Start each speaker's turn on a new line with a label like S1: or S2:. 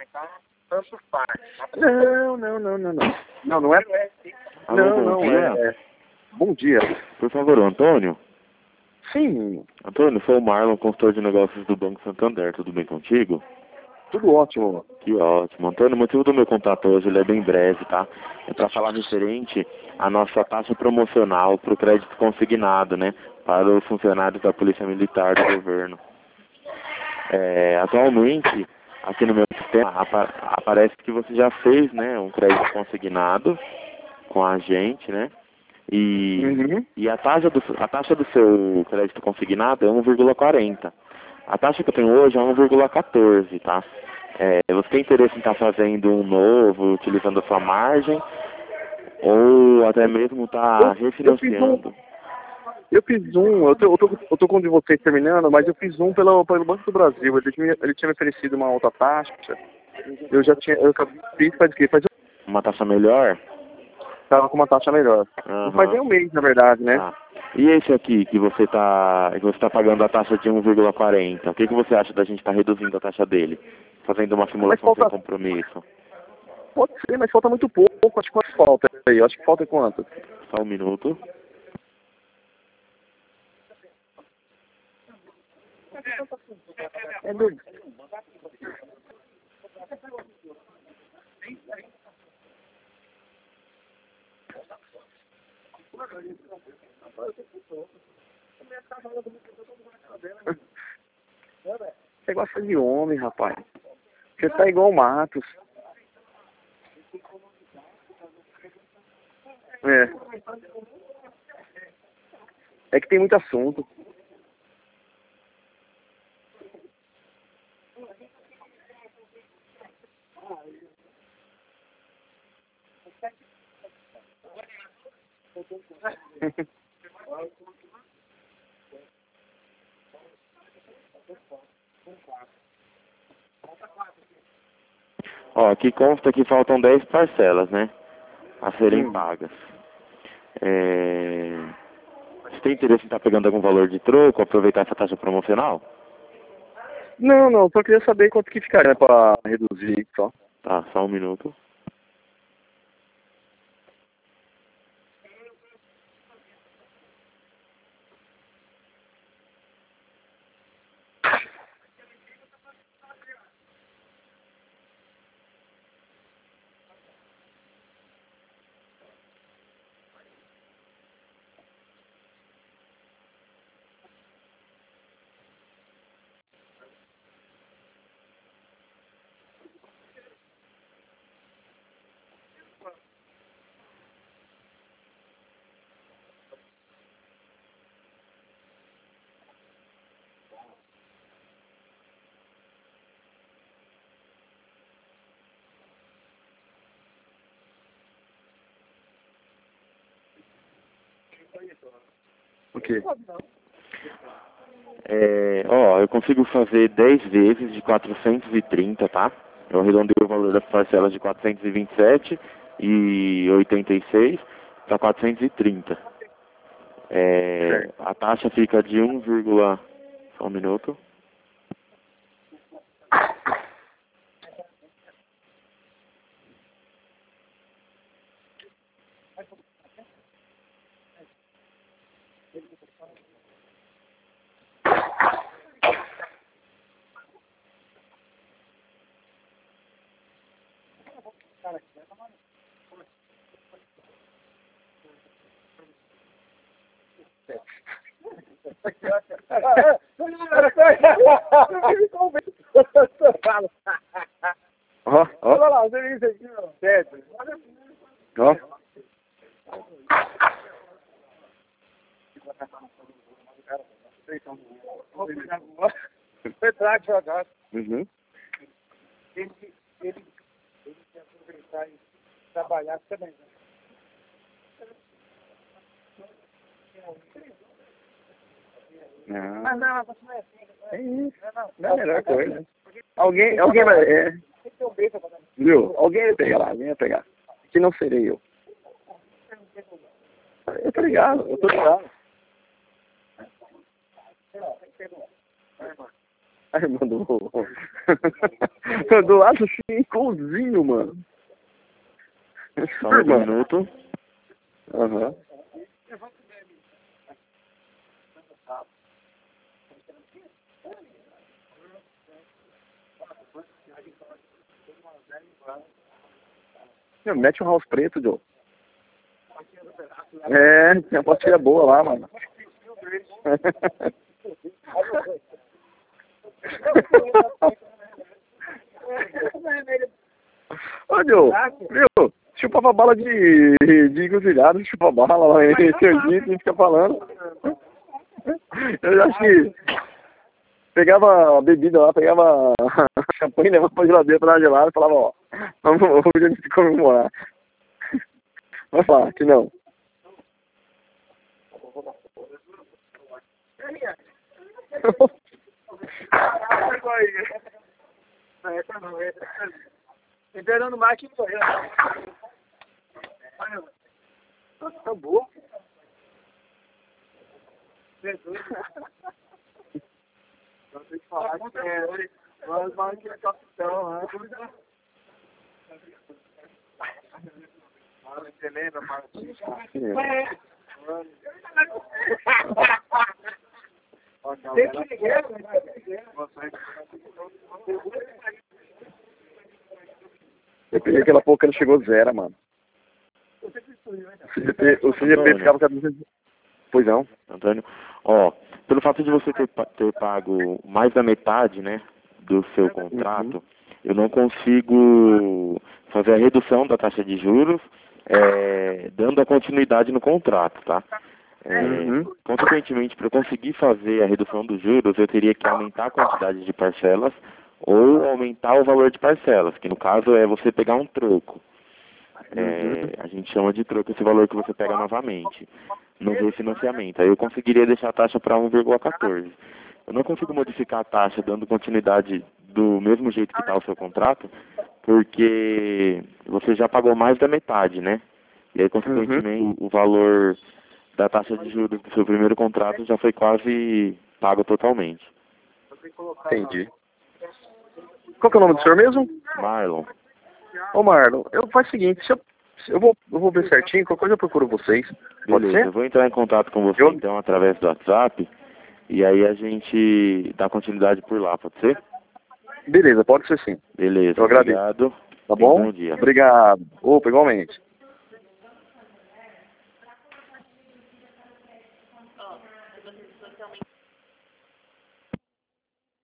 S1: Não, não, não, não, não. Não, não é?
S2: Alô,
S1: Não,
S2: bom
S1: não
S2: dia.
S1: é. Bom dia.
S2: Por favor, o Antônio?
S1: Sim,
S2: Antônio, sou o Marlon, consultor de negócios do Banco Santander. Tudo bem contigo?
S1: tudo ótimo.
S2: Que ótimo. Antônio, o motivo do meu contato hoje ele é bem breve, tá? É para falar referente à nossa taxa promocional para o crédito consignado, né? Para os funcionários da Polícia Militar do governo. Atualmente, aqui no meu sistema, aparece que você já fez, né, um crédito consignado com a gente, né?
S1: Uhum.
S2: E a taxa do seu crédito consignado é 1,40. A taxa que eu tenho hoje é 1,14, tá? Você tem interesse em estar fazendo um novo, utilizando a sua margem, ou até mesmo estar refinanciando?
S1: Eu fiz um, eu tô com o de vocês terminando, mas eu fiz um pelo Banco do Brasil. Ele tinha me oferecido uma outra taxa. Eu já fiz faz o quê?
S2: Uma taxa melhor?
S1: Tava com uma taxa melhor. Não faz nem
S2: Aham.
S1: um mês, na verdade, né?
S2: Tá. E esse aqui, que você tá pagando a taxa de 1,40, o que você acha da gente estar reduzindo a taxa dele? Fazendo uma
S1: Mas
S2: simulação sem
S1: falta,
S2: compromisso?
S1: pode ser, mas falta muito pouco. Acho que quanto falta aí? Acho que falta quanto?
S2: Só um minuto.
S1: É doido. Você gosta de homem, rapaz. Você tá igual o Matos. É que tem muito assunto.
S2: Ó, aqui consta que faltam 10 parcelas, né? A serem pagas. Você tem interesse em estar pegando algum valor de troco, aproveitar essa taxa promocional?
S1: Não, não, só queria saber quanto que ficaria pra reduzir só.
S2: Tá, só um minuto.
S1: O quê?
S2: Eu consigo fazer 10 vezes de 430, tá? Eu arredondei o valor das parcelas de 427,86 para 430.
S1: Certo.
S2: A taxa fica de 1, só um minuto.
S1: Ó, ó.
S3: Olha lá, você viu isso aqui, ó. Certo.
S1: Ó.
S3: Você traz jogar.
S1: Uhum.
S3: Ele quer aproveitar e trabalhar também.
S1: Não.
S3: Não, você não é assim.
S1: É isso. Não é a melhor coisa. Alguém vai. Viu? Alguém vai pegar lá, alguém vai pegar. Que não serei eu. Eu tô ligado, eu tô ligado. Aí mandou. Do lado assim, igualzinho, mano.
S2: Só um minuto.
S1: Aham. Mete um house preto, Joe. É, tem uma pastilha boa lá, mano. Ô, Joe, viu? Chupava bala de encruzilhada, chupa bala lá em Sergipe, a gente fica falando. Eu acho que pegava a bebida lá, pegava champanhe, levava pra geladeira pra dar gelada e falava, ó, vamos, hoje a gente comemorar. Vai falar que não.
S3: Liberando mais que morreu. Nossa, tá boa. Jesus. Não tem que falar que é. Mas vai que é capitão, né? Mano, você lembra, mano? Tem que ligar,
S1: Eu peguei aquela pouco, ele chegou zero, mano. O CGP ficava com a... Pois não.
S2: Antônio, ó, pelo fato de você ter pago mais da metade, né, do seu contrato, eu não consigo fazer a redução da taxa de juros, dando a continuidade no contrato, tá? Consequentemente, para eu conseguir fazer a redução dos juros, eu teria que aumentar a quantidade de parcelas ou aumentar o valor de parcelas, que no caso é você pegar um troco. A gente chama de troco esse valor que você pega novamente no refinanciamento. Aí eu conseguiria deixar a taxa para 1,14. Eu não consigo modificar a taxa dando continuidade do mesmo jeito que está o seu contrato, porque você já pagou mais da metade, né? E aí, consequentemente, o valor da taxa de juros do seu primeiro contrato já foi quase pago totalmente.
S1: Entendi. Qual que é o nome do senhor mesmo?
S2: Marlon.
S1: Ô, Marlon, eu faço o seguinte, eu vou ver certinho, qualquer coisa eu procuro vocês. Pode
S2: Beleza,
S1: ser?
S2: eu vou entrar em contato com você então através do WhatsApp e aí a gente dá continuidade por lá, pode ser?
S1: Beleza, pode ser sim.
S2: Beleza,
S1: Eu agradeço.
S2: obrigado.
S1: Tá bom?
S2: Bom dia.
S1: Obrigado. Opa, igualmente.